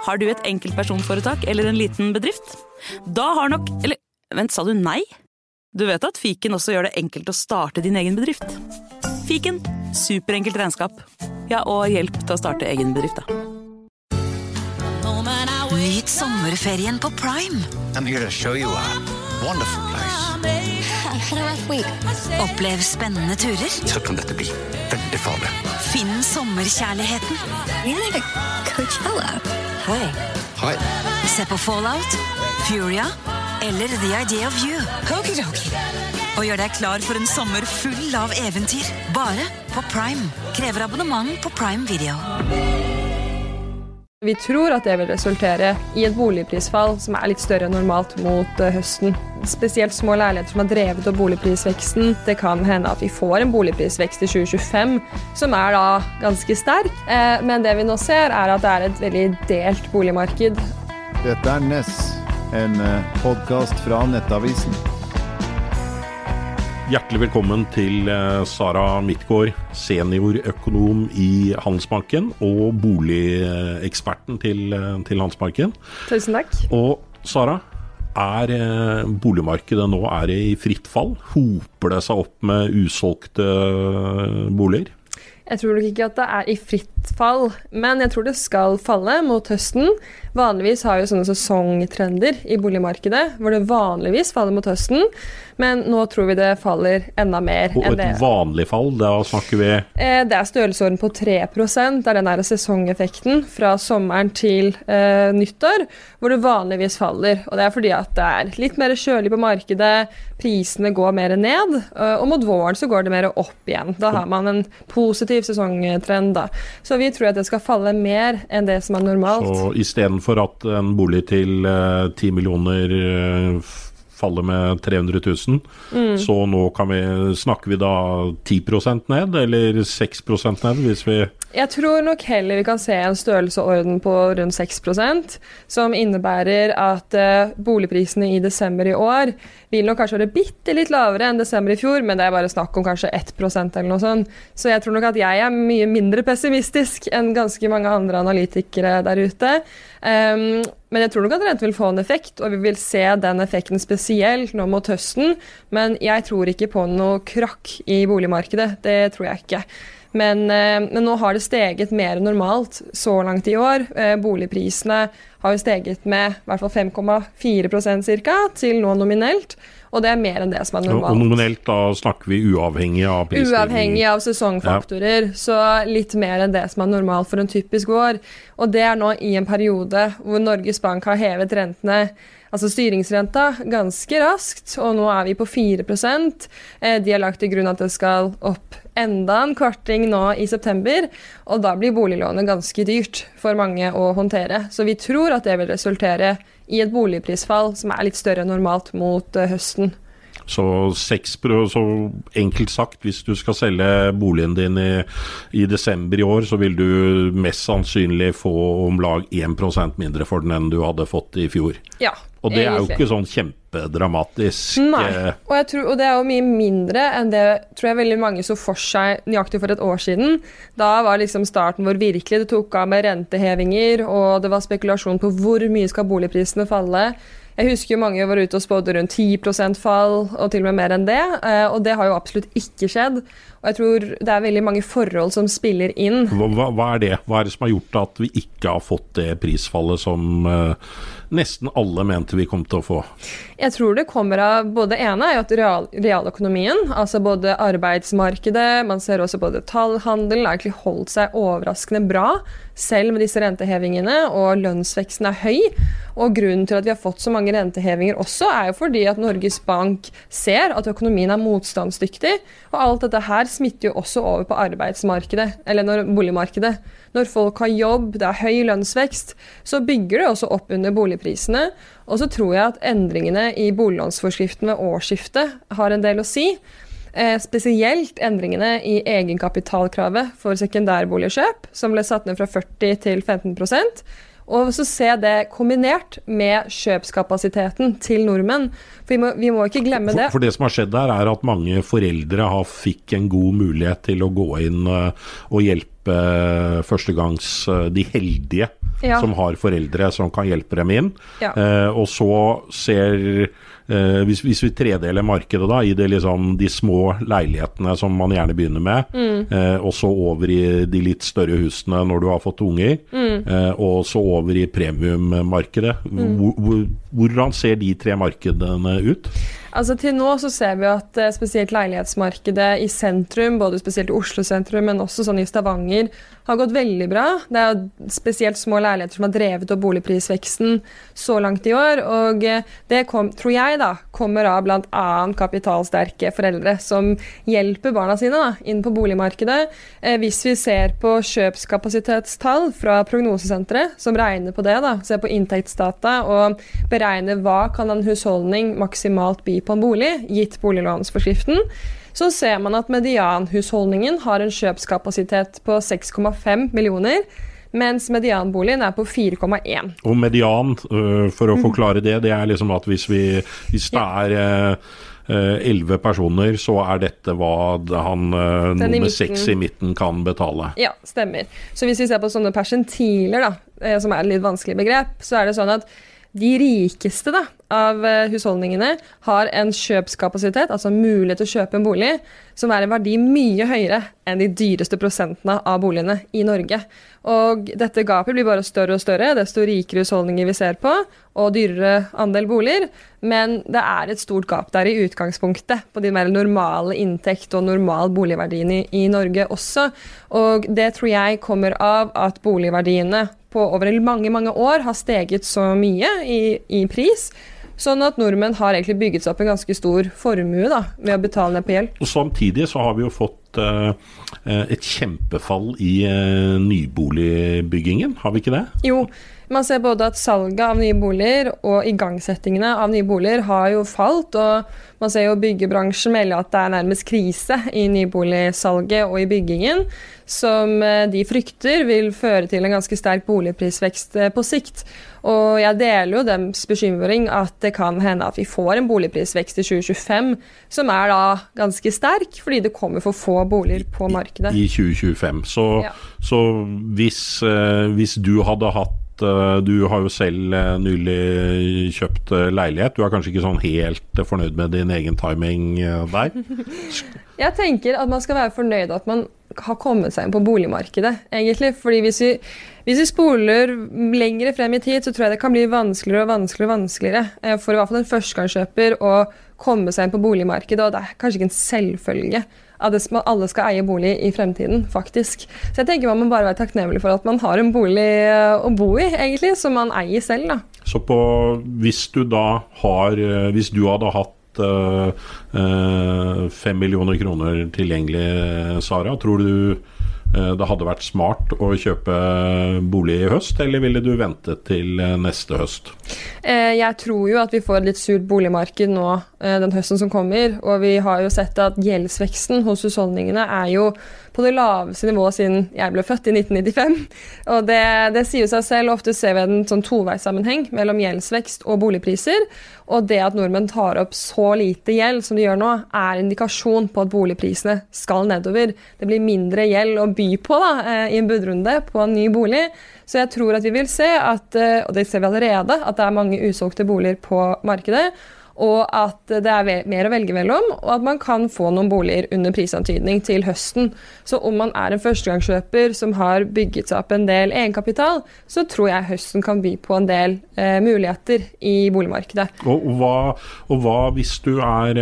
Har du et enkeltpersonforetak eller en liten bedrift? Da har nok... Eller, vent, sa du nei? Du vet at Fiken også gjør det enkelt å starte din egen bedrift. Fiken, superenkelt regnskap. Ja, og hjelp til å starte egen bedrift, da. Nyt sommerferien på Prime. I'm here to show you a wonderful place. Had a rough week. Opplev spennende turer. Så kan dette bli veldig farlig. Finn sommerkjærligheten. You're like a Coachella. Hei. Hei. Se på Fallout, Furia eller The Idea of You. Okidoki. Og gjør deg klar for en sommer full av eventyr. Bare på Prime. Krever abonnement på Prime Video. Vi tror at det vil resultere i et boligprisfall som litt større enn normalt mot høsten. Spesielt små leiligheter som har drevet opp boligprisveksten. Det kan hende at vi får en boligprisvekst i 2025, som da ganske sterk. Men det vi nå ser at det et veldig delt boligmarked. Dette Ness, en podcast fra Nettavisen. Hjertelig velkommen til Sara Midtgaard, seniorøkonom i Handelsbanken og boligeksperten til Handelsbanken. Tusen takk. Og Sara, boligmarkedet nå det i fritt fall? Hoper det seg opp med usolgte boliger? Jeg tror nok ikke at det i fritt fall, men jeg tror det skal falle mot høsten. Vanligvis har vi sånne sesongtrender i boligmarkedet, hvor det vanligvis faller mot høsten, men nå tror vi det faller enda mer enn det. Og et vanlig fall, da snakker vi? Det størrelsesorden på 3%, det den der sesongeffekten fra sommeren til nyttår, hvor det vanligvis faller. Og det fordi at det litt mer kjølig på markedet, prisene går mer ned, og mot våren så går det mer opp igjen. Da har man en positiv sesongtrend da. Så vi tror at det skal falle mer enn det som normalt. Så i stedet for at en bolig til 10 millioner faller med 300 000, så nå snakker vi da 10% ned, eller 6% ned, hvis vi... Jeg tror nok heller vi kan se en størrelseorden på rundt 6%, som innebærer at boligprisene i desember i år vil nok kanskje være bitte litt lavere enn desember i fjor, men det bare snakk om kanskje 1% eller noe sånt. Så jeg tror nok at jeg mye mindre pessimistisk enn ganske mange andre analytikere der ute. Men jeg tror nok at renten vil få en effekt, og vi vil se den effekten spesielt nå mot høsten, men jeg tror ikke på noe krakk i boligmarkedet, det tror jeg ikke. Men nå har det steget mer enn normalt så langt i år. Boligprisene har jo steget med i hvert fall 5,4% cirka, til nå nominelt, og det mer enn det som normalt. Og nominelt da snakker vi uavhengig av prisstigning? Uavhengig av sesongfaktorer, så litt mer enn det som normalt for en typisk år. Og det nå i en periode hvor Norges Bank har hevet rentene, altså styringsrenta, ganske raskt, og nå vi på 4%. De har lagt til grunn at det skal opp enda en kvarting nå i september, og da blir boliglånet ganske dyrt for mange å håndtere. Så vi tror at det vil resultere i et boligprisfall som litt større enn normalt mot høsten. Så enkelt sagt, hvis du skal selge boligen din i desember i år, så vil du mest sannsynlig få om lag 1% mindre for den enn du hadde fått i fjor. Ja, og det jo ikke sånn kjempedramatisk. Nei, og det jo mye mindre enn det tror jeg veldig mange så for seg nøyaktig for et år siden. Da var liksom starten hvor virkelig det tok av med rentehevinger, og det var spekulasjon på hvor mye skal boligprisene falle. Jeg husker jo mange var ute og spådde rundt 10% fall, og til og med mer enn det, og det har jo absolutt ikke skjedd. Og jeg tror det veldig mange forhold som spiller inn. Hva det? Hva det som har gjort at vi ikke har fått det prisfallet som nesten alle mente vi kom til å få? Jeg tror det kommer av både ene jo at realøkonomien, altså både arbeidsmarkedet, man ser også både detaljhandelen, har egentlig holdt seg overraskende bra, selv med disse rentehevingene, og lønnsveksten høy. Og grunnen til at vi har fått så mange rentehevinger også jo fordi at Norges Bank ser at økonomien motstandsdyktig, og alt dette her smitter jo også over på arbeidsmarkedet, eller boligmarkedet. Når folk har jobb, det høy lønnsvekst, så bygger det også opp under boligprisene. Og så tror jeg at endringene i boliglånsforskriften ved årsskiftet har en del å si. Spesielt endringene i egenkapitalkravet for sekundærboligkjøp, som ble satt ned fra 40 til 15%. Og så se det kombinert med kjøpskapasiteten til nordmenn. For vi må ikke glemme det. For det som har skjedd der at mange foreldre fikk en god mulighet til å gå inn og hjelpe førstegangs de heldige som har foreldre som kan hjelpe dem inn. Ja. Og så hvis vi tredeler markedet da, i det liksom de små leilighetene som man gjerne begynner med, og så over i de litt større husene når du har fått unger, og så over i premiummarkedet. Hvordan ser de tre markedene ut? Altså til nå så ser vi at spesielt leilighetsmarkedet i sentrum, både spesielt i Oslo sentrum, men også sånn i Stavanger, har gått veldig bra. Det er spesielt små leiligheter som har drevet opp boligprisveksten så langt i år, og det tror jeg da, kommer av blant annet kapitalsterke foreldre som hjelper barna sine da, inn på boligmarkedet. Hvis vi ser på kjøpskapasitetstall fra prognosesenteret, som regner på det da, ser på inntektsdata og beregner hva kan en husholdning maksimalt by på en bolig, gitt boliglånsforskriften, så ser man at medianhusholdningen har en kjøpskapasitet på 6,5 millioner, mens medianboligen er på 4,1. Og median, for å forklare det, det er liksom at hvis det er 11 personer, så er dette hva han nummer 6 i midten kan betale. Ja, stemmer. Så hvis vi ser på sånne persentiler da, som er et litt vanskelig begrep, så er det sånn at de rikeste da, av husholdningene har en kjøpskapasitet, altså mulighet til å kjøpe en bolig, som er en verdi mye høyere enn de dyreste prosentene av boligene i Norge. Og dette gapet blir bare større og større, desto rikere husholdninger vi ser på, og dyrere andel boliger. Men det er et stort gap der i utgangspunktet, på de mer normale inntekt og normal boligverdiene i Norge også. Og det tror jeg kommer av at boligverdiene på over mange, mange år har steget så mye i pris, sånn at nordmenn har egentlig bygget seg opp en ganske stor formue da, ved å betale ned på gjeld. Og samtidig så har vi jo fått et kjempefall i nyboligbyggingen, har vi ikke det? Jo, man ser både at salget av nye boliger og igangsettingene av nye boliger har jo falt, og man ser jo byggebransjen melder at det er nærmest krise i nyboligsalget og i byggingen, som de frykter vil føre til en ganske sterk boligprisvekst på sikt. Og jeg deler jo deres bekymring at det kan hende at vi får en boligprisvekst i 2025, som er da ganske sterk, fordi det kommer for få boliger på markedet. I 2025. Så hvis du hadde hatt du har jo selv nylig kjøpt leilighet. Du er kanskje ikke sånn helt fornøyd med din egen timing der? Jeg tenker at man skal være fornøyd at man har kommet seg inn på boligmarkedet, egentlig. Fordi hvis vi spoler lengre frem i tid, så tror jeg det kan bli vanskeligere og vanskeligere for i hvert fall en førstegangskjøper å komme seg inn på boligmarkedet, og det er kanskje ikke en selvfølge at alle skal eie bolig i fremtiden, faktisk. Så jeg tenker man må bare være takknemlig for at man har en bolig å bo i, egentlig, som man eier selv, da. Så hvis du hadde hatt 5 millioner kroner tilgjengelig, Sara, tror du det hadde vært smart å kjøpe bolig i høst, eller ville du vente til neste høst? Jeg tror jo at vi får et litt surt boligmarked nå den høsten som kommer, og vi har jo sett at gjeldsveksten hos husholdningene er jo på det laveste nivået siden jeg ble født i 1995. Og det sier jo seg selv, ofte ser vi en sånn toveissammenheng mellom gjeldsvekst og boligpriser, og det at nordmenn tar opp så lite gjeld som de gjør nå, er indikasjon på at boligprisene skal nedover. Det blir mindre gjeld å by på da, i en budrunde på en ny bolig. Så jeg tror at vi vil se at, og det ser vi allerede, at det er mange usolgte boliger på markedet, og at det er mer å velge mellom, og at man kan få noen boliger under prisantydning til høsten. Så om man er en førstegangskjøper som har bygget seg opp en del egenkapital, så tror jeg høsten kan by på en del muligheter i boligmarkedet. Og hva hvis du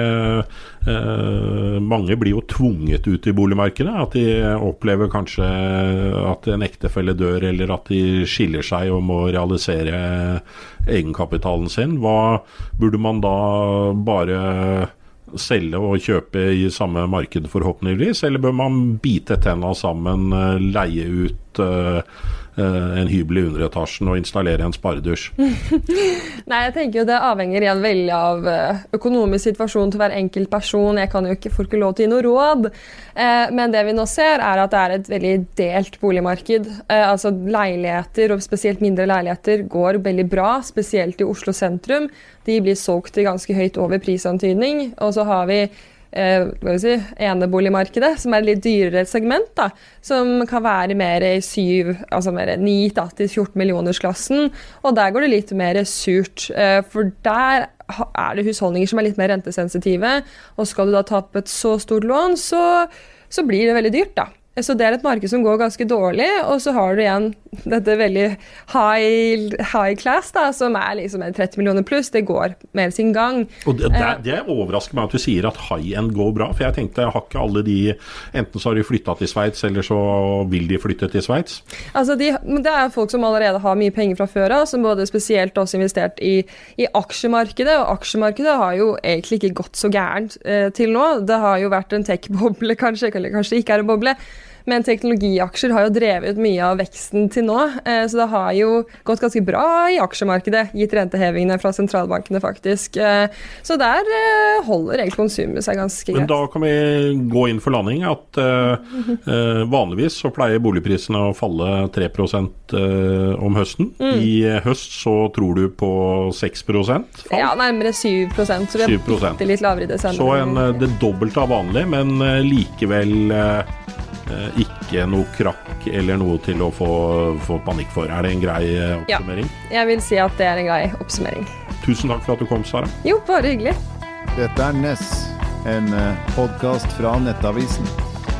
mange blir jo tvunget ut i boligmarkedet, at de opplever kanskje at en ektefelle dør, eller at de skiller seg og må realisere egenkapitalen sin. Hva burde man da bare selge og kjøpe i samme marked forhåpentligvis, eller bør man bite tenna sammen, leie ut en hybel i underetasjen og installere en sparedusj? Nei, jeg tenker jo det avhenger igjen veldig av økonomisk situasjon til hver enkelt person. Jeg kan jo ikke få lov til å gi noe råd, men det vi nå ser er at det er et veldig delt boligmarked. Altså leiligheter, og spesielt mindre leiligheter, går veldig bra, spesielt i Oslo sentrum. De blir solgt til ganske høyt over prisantydning, og så har vi eneboligmarkedet, som et litt dyrere segment, da, som kan være mer i 9-14 millionersklassen, og der går det litt mer surt, for der det husholdninger som litt mer rentesensitive, og skal du da ta opp et så stort lån, så blir det veldig dyrt da. Så det et marked som går ganske dårlig, og så har du igjen dette veldig high class da, som liksom 30 millioner pluss, det går mer sin gang. Og det overrasker meg at du sier at high-end går bra, for jeg tenkte, jeg har ikke alle de, enten så har de flyttet til Sveits, eller så vil de flytte til Sveits? Altså det folk som allerede har mye penger fra før av, som både spesielt også investert i aksjemarkedet, og aksjemarkedet har jo egentlig ikke gått så gærent til nå. Det har jo vært en tech-boble kanskje, eller kanskje ikke en boble, men teknologiaksjer har jo drevet mye av veksten til nå, så det har jo gått ganske bra i aksjemarkedet, gitt rentehevingene fra sentralbankene faktisk. Så der holder egentlig konsumet seg ganske greit. Men da kan vi gå inn for landing at vanligvis så pleier boligprisene å falle 3% om høsten. I høst så tror du på 6% fall? Ja, nærmere 7%, så det bitte litt lavere i desember. Så det dobbelte av vanlig, men likevel ikke noe krakk eller noe til å få panikk for. Det en grei oppsummering? Ja, jeg vil si at det en grei oppsummering. Tusen takk for at du kom, Sara. Jo, bare hyggelig. Dette Ness, en podcast fra Nettavisen.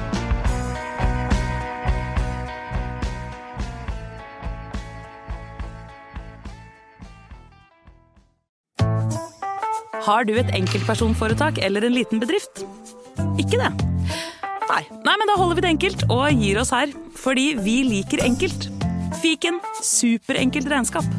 Har du et enkeltpersonforetak eller en liten bedrift? Ikke det? Nei, men da holder vi det enkelt og gir oss her, fordi vi liker enkelt. Fiken, superenkelt regnskap.